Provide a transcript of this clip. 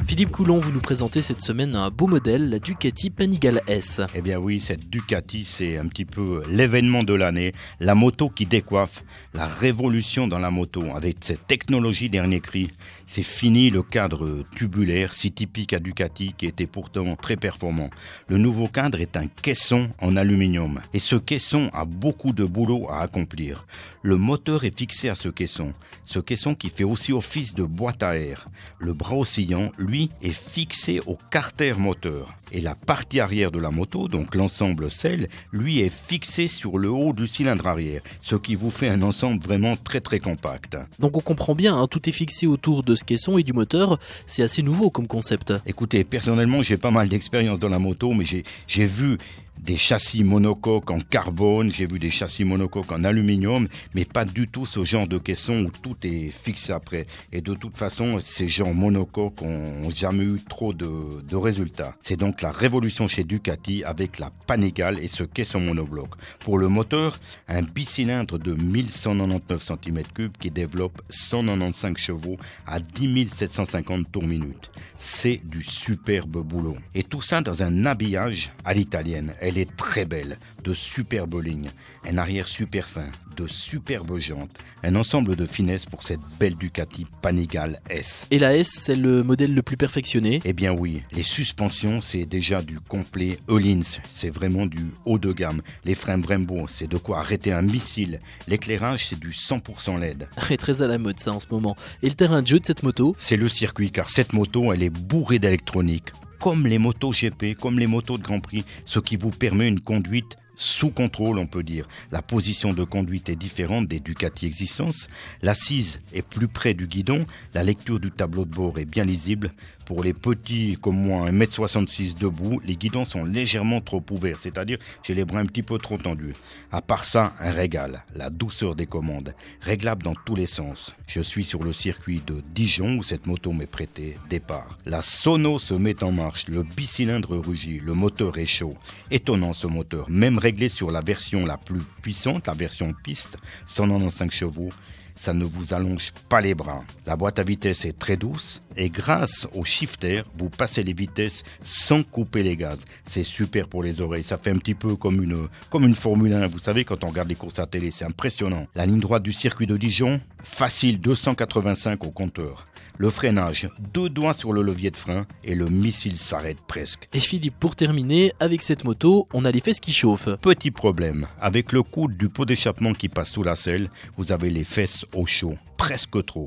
Philippe Coulon, vous nous présentez cette semaine un beau modèle, la Ducati Panigale S. Eh bien oui, cette Ducati, c'est un petit peu l'événement de l'année, la moto qui décoiffe, la révolution dans la moto, avec cette technologie dernier cri. C'est fini le cadre tubulaire, si typique à Ducati, qui était pourtant très performant. Le nouveau cadre est un caisson en aluminium, et ce caisson a beaucoup de boulot à accomplir. Le moteur est fixé à ce caisson qui fait aussi office de boîte à air. Le bras oscillant, lui, est fixé au carter moteur. Et la partie arrière de la moto, donc l'ensemble selle, lui est fixé sur le haut du cylindre arrière, ce qui vous fait un ensemble vraiment très très compact. Donc on comprend bien, tout est fixé autour de ce caisson et du moteur, c'est assez nouveau comme concept. Écoutez, personnellement, j'ai pas mal d'expérience dans la moto, mais j'ai vu des châssis monocoques en carbone, j'ai vu des châssis monocoques en aluminium, mais pas du tout ce genre de caisson où tout est fixé après. Et de toute façon, ces genres monocoques ont jamais eu trop de résultats. C'est donc la révolution chez Ducati avec la Panigale et ce caisson monobloc. Pour le moteur, un bicylindre de 1199 cm3 qui développe 195 chevaux à 10 750 tours minute. C'est du superbe boulot. Et tout ça dans un habillage à l'italienne. Elle est très belle, de superbes lignes, un arrière super fin, de superbes jantes, un ensemble de finesse pour cette belle Ducati Panigale S. Et la S, c'est le modèle le plus perfectionné? Eh bien oui, les suspensions, c'est déjà du complet Öhlins, c'est vraiment du haut de gamme. Les freins Brembo, c'est de quoi arrêter un missile. L'éclairage, c'est du 100% LED. C'est très à la mode ça en ce moment. Et le terrain de jeu de cette moto? C'est le circuit, car cette moto, elle est bourrée d'électronique. Comme les motos GP, comme les motos de Grand Prix, ce qui vous permet une conduite sous contrôle, on peut dire. La position de conduite est différente des Ducati Existence. L'assise est plus près du guidon. La lecture du tableau de bord est bien lisible. Pour les petits comme moi, 1m66 debout, les guidons sont légèrement trop ouverts, c'est-à-dire j'ai les bras un petit peu trop tendus. À part ça, un régal, la douceur des commandes, réglable dans tous les sens. Je suis sur le circuit de Dijon où cette moto m'est prêtée. Départ. La sono se met en marche, le bicylindre rugit, le moteur est chaud. Étonnant ce moteur, même réglé sur la version la plus puissante, la version piste, 195 chevaux, ça ne vous allonge pas les bras. La boîte à vitesse est très douce et grâce au shifter, vous passez les vitesses sans couper les gaz. C'est super pour les oreilles, ça fait un petit peu comme une Formule 1. Vous savez, quand on regarde les courses à télé, c'est impressionnant. La ligne droite du circuit de Dijon, facile, 285 au compteur. Le freinage, 2 doigts sur le levier de frein et le missile s'arrête presque. Et Philippe, pour terminer, avec cette moto, on a les fesses qui chauffent. Petit problème, avec le coude du pot d'échappement qui passe sous la selle, vous avez les fesses au chaud, presque trop.